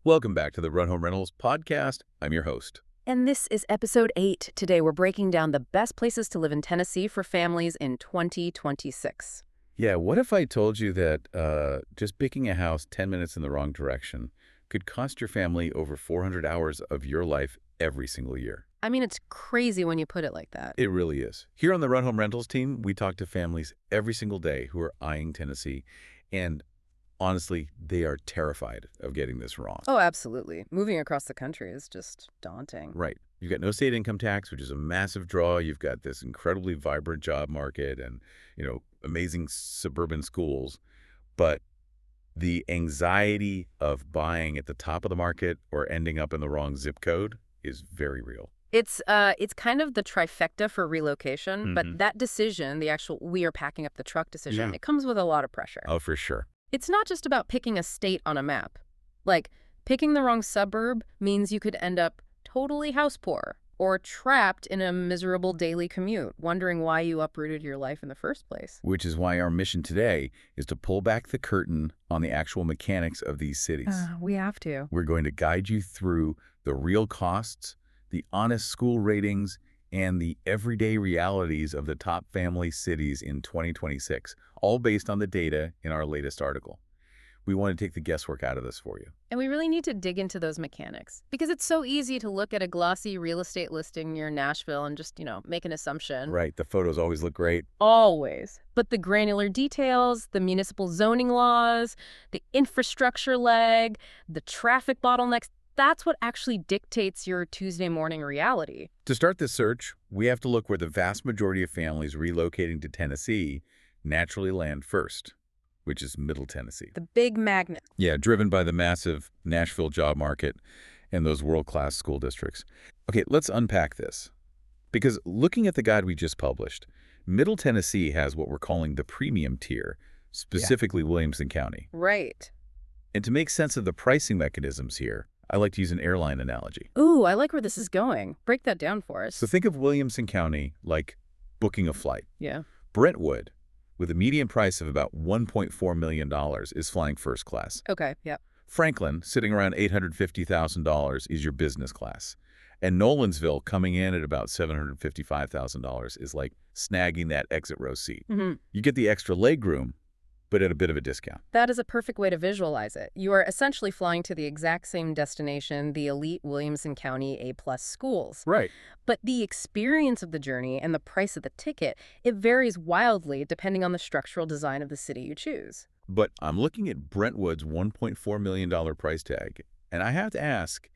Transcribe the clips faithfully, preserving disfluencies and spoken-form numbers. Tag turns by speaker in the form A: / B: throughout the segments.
A: Welcome back to the Run Home Rentals podcast. I'm your host.
B: And this is episode eight. Today we're breaking down the best places to live in Tennessee for families in twenty twenty-six.
A: Yeah, what if I told you that uh, just picking a house ten minutes in the wrong direction could cost your family over four hundred hours of your life every single year?
B: I mean, it's crazy when you put it like that.
A: It really is. Here on the Run Home Rentals team, we talk to families every single day who are eyeing Tennessee, and honestly, they are terrified of getting this wrong.
B: Oh, absolutely. Moving across the country is just daunting.
A: Right. You've got no state income tax, which is a massive draw. You've got this incredibly vibrant job market and, you know, amazing suburban schools. But the anxiety of buying at the top of the market or ending up in the wrong zip code is very real.
B: It's uh, it's kind of the trifecta for relocation,
A: Mm-hmm.
B: but that decision, the actual we are packing up the truck decision,
A: Yeah.
B: it comes with a lot of pressure.
A: Oh, for sure.
B: It's not just about picking a state on a map. Like, picking the wrong suburb means you could end up totally house poor or trapped in a miserable daily commute, wondering why you uprooted your life in the first place.
A: Which is why our mission today is to pull back the curtain on the actual mechanics of these cities.
B: Uh, we have to.
A: We're going to guide you through the real costs, the honest school ratings, and the everyday realities of the top family cities in twenty twenty-six, all based on the data in our latest article. We want to take the guesswork out of this for you.
B: And we really need to dig into those mechanics because it's so easy to look at a glossy real estate listing near Nashville and just, you know, make an assumption.
A: Right, the photos always look great.
B: Always. But the granular details, the municipal zoning laws, the infrastructure leg, the traffic bottlenecks, that's what actually dictates your Tuesday morning reality.
A: To start this search, we have to look where the vast majority of families relocating to Tennessee naturally land first, which is Middle Tennessee.
B: The big magnet.
A: Yeah, driven by the massive Nashville job market and those world-class school districts. Okay, let's unpack this. Because looking at the guide we just published, Middle Tennessee has what we're calling the premium tier, specifically Williamson County.
B: Right.
A: And to make sense of the pricing mechanisms here, I like to use an airline analogy.
B: Ooh, I like where this is going. Break that down for us.
A: So think of Williamson County like booking a flight.
B: Yeah.
A: Brentwood, with a median price of about one point four million dollars, is flying first class.
B: Okay, yep.
A: Franklin, sitting around eight hundred fifty thousand dollars, is your business class. And Nolensville, coming in at about seven hundred fifty-five thousand dollars, is like snagging that exit row seat.
B: Mm-hmm.
A: You get the extra legroom, but at a bit of a discount.
B: That is a perfect way to visualize it. You are essentially flying to the exact same destination, the elite Williamson County A-plus schools.
A: Right.
B: But the experience of the journey and the price of the ticket, it varies wildly depending on the structural design of the city you choose.
A: But I'm looking at Brentwood's one point four million dollars price tag, and I have to ask,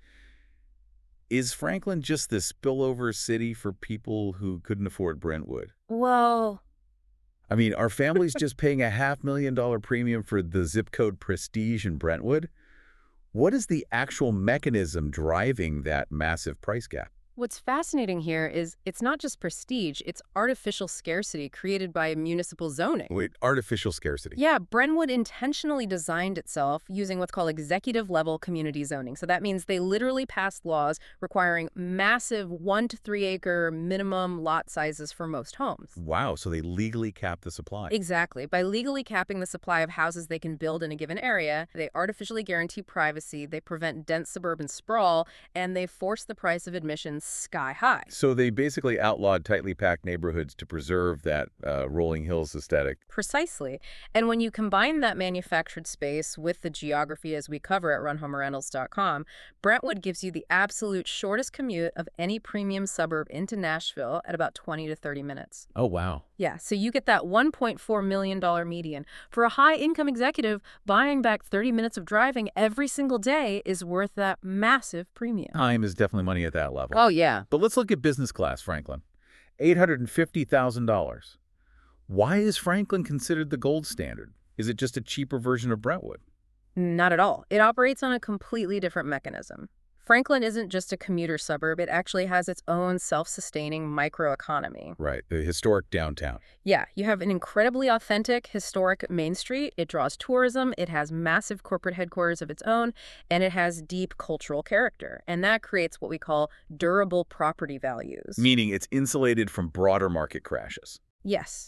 A: is Franklin just the spillover city for people who couldn't afford Brentwood?
B: Well,
A: I mean, are families just paying a half million dollar premium for the zip code Prestige in Brentwood? What is the actual mechanism driving that massive price gap?
B: what's fascinating here is it's not just prestige, it's artificial scarcity created by municipal zoning.
A: Wait, artificial scarcity.
B: Yeah, Brentwood intentionally designed itself using what's called executive-level community zoning. So that means they literally passed laws requiring massive one to three acre minimum lot sizes for most homes.
A: Wow, so they legally cap the supply.
B: Exactly. By legally capping the supply of houses they can build in a given area, they artificially guarantee privacy, they prevent dense suburban sprawl, and they force the price of admissions sky high.
A: So they basically outlawed tightly packed neighborhoods to preserve that uh, rolling hills aesthetic.
B: Precisely. And when you combine that manufactured space with the geography as we cover at run home rentals dot com, Brentwood gives you the absolute shortest commute of any premium suburb into Nashville at about twenty to thirty minutes.
A: Oh, wow.
B: Yeah, so you get that one point four million dollars median. For a high-income executive, buying back thirty minutes of driving every single day is worth that massive premium.
A: Time is definitely money at that level.
B: Oh, yeah.
A: But let's look at business class, Franklin. eight hundred fifty thousand dollars. Why is Franklin considered the gold standard? Is it just a cheaper version of Brentwood?
B: Not at all. It operates on a completely different mechanism. Franklin isn't just a commuter suburb. It actually has its own self-sustaining microeconomy.
A: Right, the historic downtown.
B: Yeah, you have an incredibly authentic, historic Main Street. It draws tourism, it has massive corporate headquarters of its own, and it has deep cultural character. And that creates what we call durable property values.
A: Meaning it's insulated from broader market crashes.
B: Yes.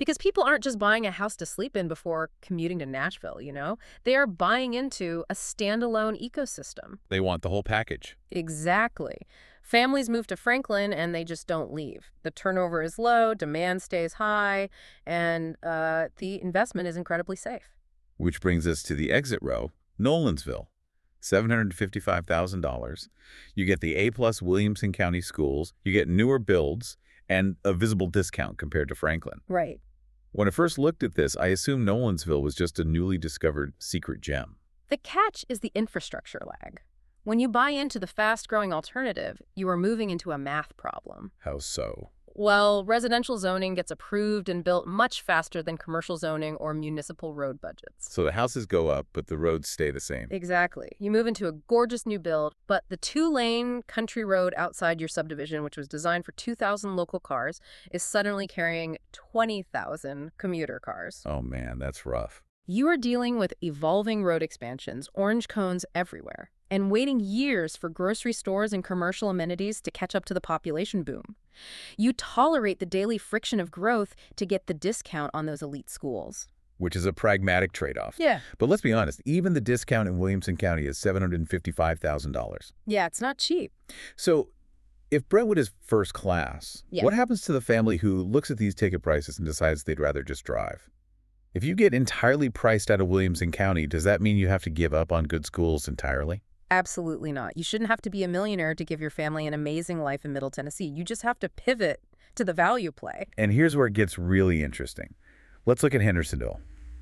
B: Because people aren't just buying a house to sleep in before commuting to Nashville, you know? They are buying into a standalone ecosystem.
A: They want the whole package.
B: Exactly. Families move to Franklin and they just don't leave. The turnover is low, demand stays high, and uh, the investment is incredibly safe.
A: Which brings us to the exit row, Nolensville. seven hundred fifty-five thousand dollars. You get the A-plus Williamson County schools, you get newer builds, and a visible discount compared to Franklin.
B: Right.
A: When I first looked at this, I assumed Nolensville was just a newly discovered secret gem.
B: The catch is the infrastructure lag. When you buy into the fast-growing alternative, you are moving into a math problem.
A: How so?
B: Well, residential zoning gets approved and built much faster than commercial zoning or municipal road budgets.
A: So the houses go up, but the roads stay the same.
B: Exactly. You move into a gorgeous new build, but the two-lane country road outside your subdivision, which was designed for two thousand local cars, is suddenly carrying twenty thousand commuter cars.
A: Oh man, that's rough.
B: You are dealing with evolving road expansions, orange cones everywhere, and waiting years for grocery stores and commercial amenities to catch up to the population boom. You tolerate the daily friction of growth to get the discount on those elite schools.
A: Which is a pragmatic trade-off.
B: Yeah.
A: But let's be honest, even the discount in Williamson County is seven hundred fifty-five thousand dollars.
B: Yeah, it's not cheap.
A: So if Brentwood is first class,
B: Yeah.
A: what happens to the family who looks at these ticket prices and decides they'd rather just drive? If you get entirely priced out of Williamson County, does that mean you have to give up on good schools entirely?
B: Absolutely not. You shouldn't have to be a millionaire to give your family an amazing life in Middle Tennessee. You just have to pivot to the value play.
A: And here's where it gets really interesting. Let's look at Hendersonville.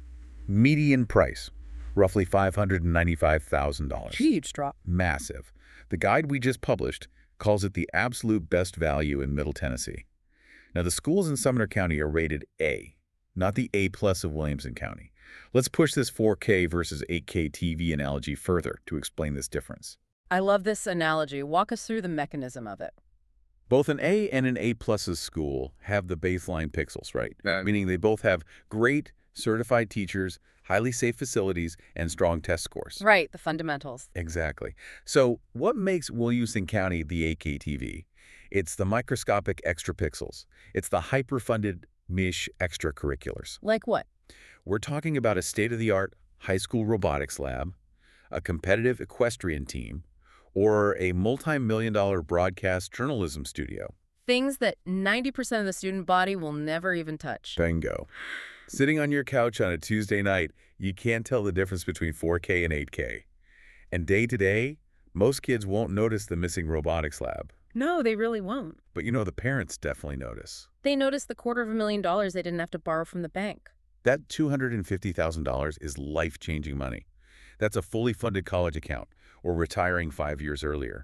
A: Median price, roughly five hundred ninety-five thousand dollars.
B: Huge drop.
A: Massive. The guide we just published calls it the absolute best value in Middle Tennessee. Now, the schools in Sumner County are rated A, not the A-plus of Williamson County. Let's push this four K versus eight K T V analogy further to explain this difference.
B: I love this analogy. Walk us through the mechanism of it.
A: Both an A and an A-plus school have the baseline pixels, right? Uh, Meaning they both have great certified teachers, highly safe facilities, and strong test scores.
B: Right, the fundamentals.
A: Exactly. So what makes Williamson County the A K T V? It's the microscopic extra pixels. It's the hyper-funded MISH extracurriculars.
B: Like what?
A: We're talking about a state-of-the-art high school robotics lab, a competitive equestrian team, or a multi-million dollar broadcast journalism studio.
B: Things that ninety percent of the student body will never even touch.
A: Bingo. Sitting on your couch on a Tuesday night, you can't tell the difference between four K and eight K. And day to day, most kids won't notice the missing robotics lab.
B: No, they really won't.
A: But you know, the parents definitely notice.
B: They notice the quarter of a million dollars they didn't have to borrow from the bank.
A: That two hundred fifty thousand dollars is life-changing money. That's a fully funded college account or retiring five years earlier.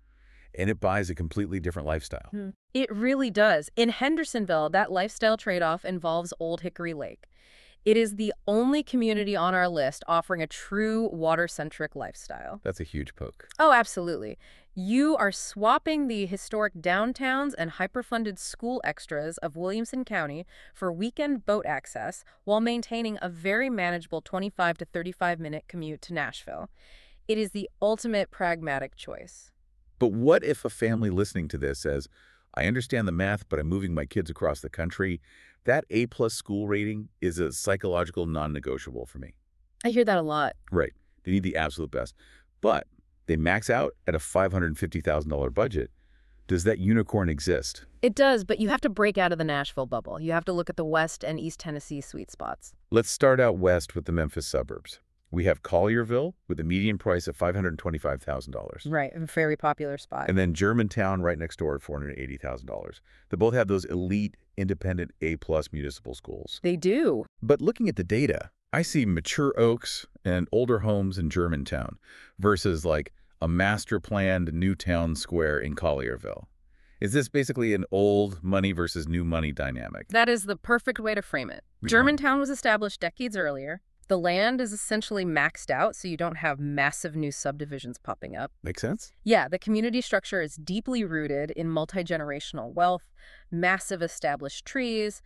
A: And it buys a completely different lifestyle.
B: Hmm. It really does. In Hendersonville, that lifestyle trade-off involves Old Hickory Lake. It is the only community on our list offering a true water-centric lifestyle.
A: That's a huge poke.
B: Oh, absolutely. You are swapping the historic downtowns and hyper-funded school extras of Williamson County for weekend boat access while maintaining a very manageable twenty-five to thirty-five minute commute to Nashville. It is the ultimate pragmatic choice.
A: But what if a family listening to this says, I understand the math, but I'm moving my kids across the country. That A-plus school rating is a psychological non-negotiable for me.
B: I hear that a lot.
A: Right. They need the absolute best. But they max out at a five hundred fifty thousand dollar budget. Does that unicorn exist?
B: It does, but you have to break out of the Nashville bubble. You have to look at the West and East Tennessee sweet spots.
A: Let's start out west with the Memphis suburbs. We have Collierville with a median price of five hundred twenty-five thousand dollars.
B: Right, a very popular spot.
A: And then Germantown right next door at four hundred eighty thousand dollars. They both have those elite, independent A-plus municipal schools.
B: They do.
A: But looking at the data, I see mature oaks and older homes in Germantown versus like a master-planned new town square in Collierville. Is this basically an old money versus new money dynamic?
B: That is the perfect way to frame it.
A: Yeah.
B: Germantown was established decades earlier. The land is essentially maxed out, so you don't have massive new subdivisions popping up.
A: Make sense?
B: Yeah, the community structure is deeply rooted in multi-generational wealth, massive established trees,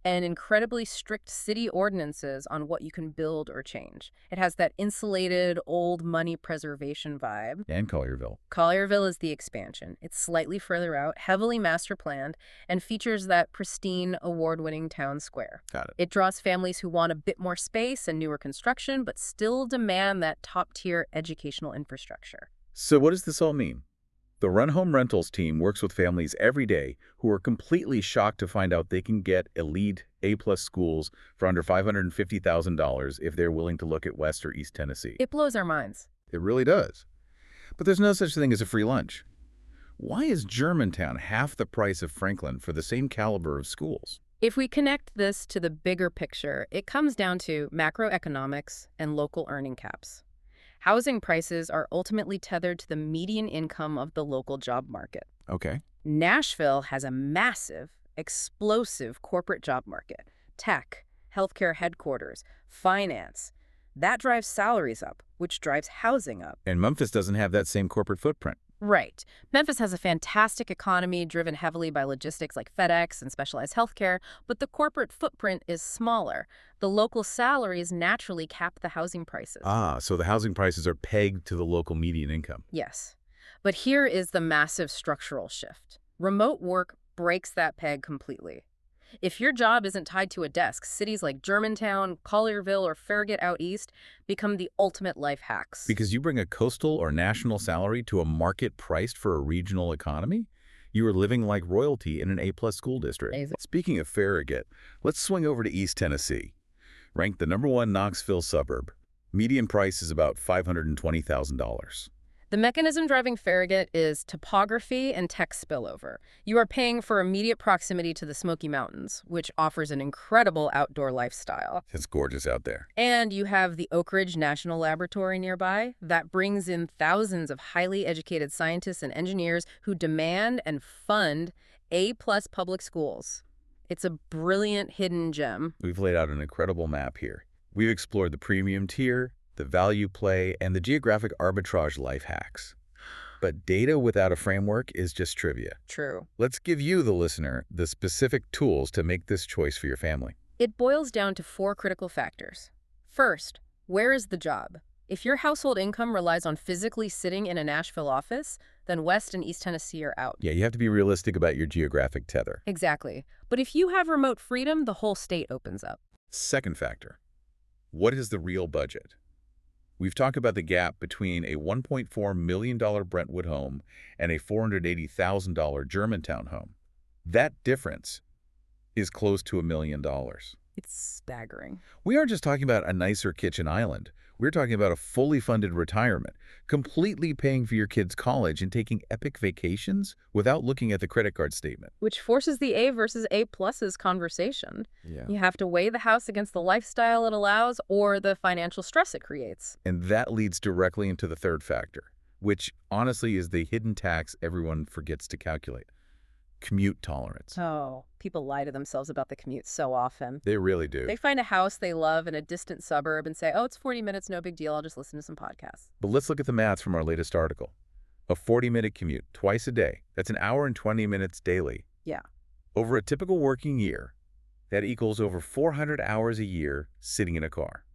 B: and incredibly strict city ordinances on what you can build or change. It has that insulated, old money preservation vibe.
A: And Collierville.
B: Collierville is the expansion. It's slightly further out, heavily master planned, and features that pristine, award-winning town square.
A: Got it.
B: It draws families who want a bit more space and newer construction, but still demand that top-tier educational infrastructure.
A: So what does this all mean? The Run Home Rentals team works with families every day who are completely shocked to find out they can get elite A-plus schools for under five hundred fifty thousand dollars if they're willing to look at West or East Tennessee.
B: It blows our minds.
A: It really does. But there's no such thing as a free lunch. Why is Germantown half the price of Franklin for the same caliber of schools?
B: If we connect this to the bigger picture, it comes down to macroeconomics and local earning caps. Housing prices are ultimately tethered to the median income of the local job market.
A: Okay.
B: Nashville has a massive, explosive corporate job market. Tech, healthcare headquarters, finance. That drives salaries up, which drives housing up.
A: And Memphis doesn't have that same corporate footprint.
B: Right. Memphis has a fantastic economy driven heavily by logistics like FedEx and specialized healthcare, but the corporate footprint is smaller. The local salaries naturally cap the housing prices.
A: Ah, so the housing prices are pegged to the local median income.
B: Yes. But here is the massive structural shift. Remote work breaks that peg completely. If your job isn't tied to a desk, cities like Germantown, Collierville, or Farragut out east become the ultimate life hacks.
A: Because you bring a coastal or national salary to a market priced for a regional economy, you are living like royalty in an A-plus school district.
B: Amazing.
A: Speaking of Farragut, let's swing over to East Tennessee. Ranked the number one Knoxville suburb. Median price is about five hundred twenty thousand dollars.
B: The mechanism driving Farragut is topography and tech spillover. You are paying for immediate proximity to the Smoky Mountains, which offers an incredible outdoor lifestyle.
A: It's gorgeous out there.
B: And you have the Oak Ridge National Laboratory nearby that brings in thousands of highly educated scientists and engineers who demand and fund A-plus public schools. It's a brilliant hidden gem.
A: We've laid out an incredible map here. We've explored the premium tier, the value play, and the geographic arbitrage life hacks. But data without a framework is just trivia.
B: True.
A: Let's give you, the listener, the specific tools to make this choice for your family.
B: It boils down to four critical factors. First, where is the job? If your household income relies on physically sitting in a Nashville office, then West and East Tennessee are out.
A: Yeah, you have to be realistic about your geographic tether.
B: Exactly. But if you have remote freedom, the whole state opens up.
A: Second factor, what is the real budget? We've talked about the gap between a one point four million dollar Brentwood home and a four hundred eighty thousand dollar Germantown home. That difference is close to a million dollars.
B: It's staggering.
A: We aren't just talking about a nicer kitchen island. We're talking about a fully funded retirement, completely paying for your kids' college and taking epic vacations without looking at the credit card statement.
B: Which forces the A versus A pluses conversation.
A: Yeah.
B: You have to weigh the house against the lifestyle it allows or the financial stress it creates.
A: And that leads directly into the third factor, which honestly is the hidden tax everyone forgets to calculate. Commute tolerance.
B: Oh, people lie to themselves about the commute so often.
A: They really do.
B: They find a house they love in a distant suburb and say, oh, it's forty minutes, no big deal, I'll just listen to some podcasts.
A: But let's look at the maths from our latest article. A forty minute commute twice a day, that's an hour and twenty minutes daily.
B: Yeah.
A: Over a typical working year, that equals over four hundred hours a year sitting in a car.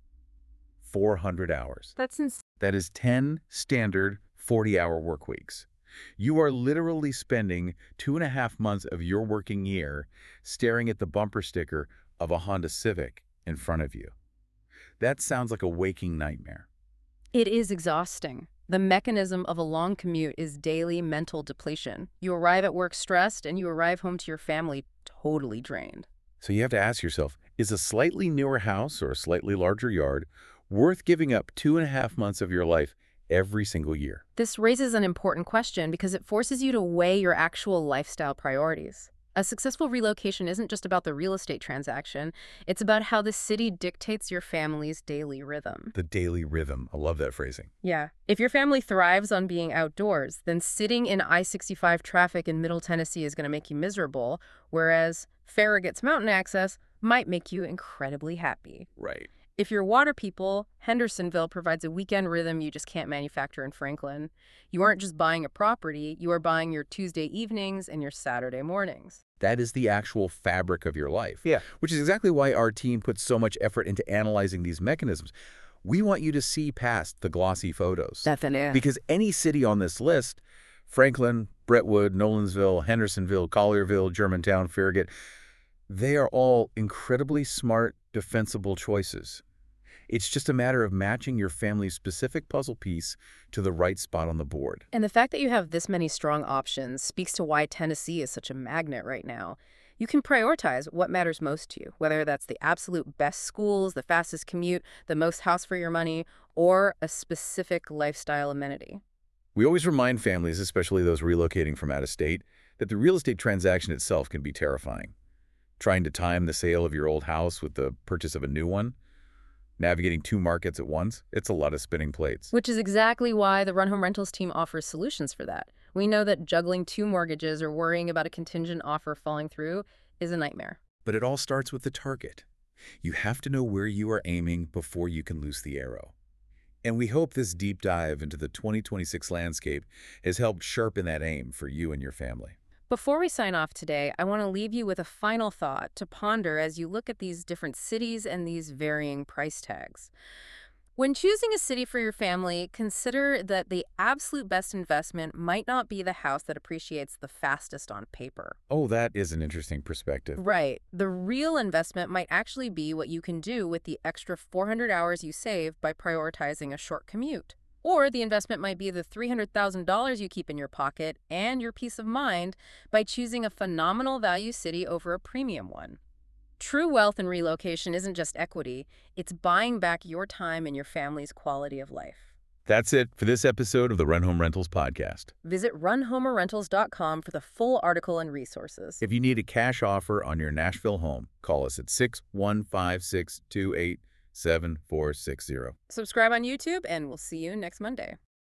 A: four hundred hours.
B: That's insane.
A: That is ten standard forty hour work weeks. You are literally spending two and a half months of your working year staring at the bumper sticker of a Honda Civic in front of you. That sounds like a waking nightmare.
B: It is exhausting. The mechanism of a long commute is daily mental depletion. You arrive at work stressed and you arrive home to your family totally drained.
A: So you have to ask yourself, is a slightly newer house or a slightly larger yard worth giving up two and a half months of your life every single year?
B: This raises an important question because it forces you to weigh your actual lifestyle priorities. A successful relocation isn't just about the real estate transaction. It's about how the city dictates your family's daily rhythm.
A: The daily rhythm. I love that phrasing.
B: Yeah. If your family thrives on being outdoors, then sitting in I sixty-five traffic in Middle Tennessee is going to make you miserable, whereas Farragut's mountain access might make you incredibly happy.
A: Right.
B: If you're water people, Hendersonville provides a weekend rhythm you just can't manufacture in Franklin. You aren't just buying a property, you are buying your Tuesday evenings and your Saturday mornings.
A: That is the actual fabric of your life.
C: Yeah.
A: Which is exactly why our team puts so much effort into analyzing these mechanisms. We want you to see past the glossy photos.
B: Definitely.
A: Because any city on this list, Franklin, Brentwood, Nolensville, Hendersonville, Collierville, Germantown, Farragut, they are all incredibly smart, defensible choices. It's just a matter of matching your family's specific puzzle piece to the right spot on the board.
B: And the fact that you have this many strong options speaks to why Tennessee is such a magnet right now. You can prioritize what matters most to you, whether that's the absolute best schools, the fastest commute, the most house for your money, or a specific lifestyle amenity.
A: We always remind families, especially those relocating from out of state, that the real estate transaction itself can be terrifying. Trying to time the sale of your old house with the purchase of a new one, navigating two markets at once, it's a lot of spinning plates.
B: Which is exactly why the Run Home Rentals team offers solutions for that. We know that juggling two mortgages or worrying about a contingent offer falling through is a nightmare.
A: But it all starts with the target. You have to know where you are aiming before you can loose the arrow. And we hope this deep dive into the twenty twenty-six landscape has helped sharpen that aim for you and your family.
B: Before we sign off today, I want to leave you with a final thought to ponder as you look at these different cities and these varying price tags. When choosing a city for your family, consider that the absolute best investment might not be the house that appreciates the fastest on paper.
A: Oh, that is an interesting perspective.
B: Right. The real investment might actually be what you can do with the extra four hundred hours you save by prioritizing a short commute. Or the investment might be the three hundred thousand dollars you keep in your pocket and your peace of mind by choosing a phenomenal value city over a premium one. True wealth in relocation isn't just equity, it's buying back your time and your family's quality of life.
A: That's it for this episode of the Run Home Rentals podcast.
B: Visit run homer rentals dot com for the full article and resources.
A: If you need a cash offer on your Nashville home, call us at six one five, six two eight, seven four six zero.
B: Subscribe on YouTube, and we'll see you next Monday.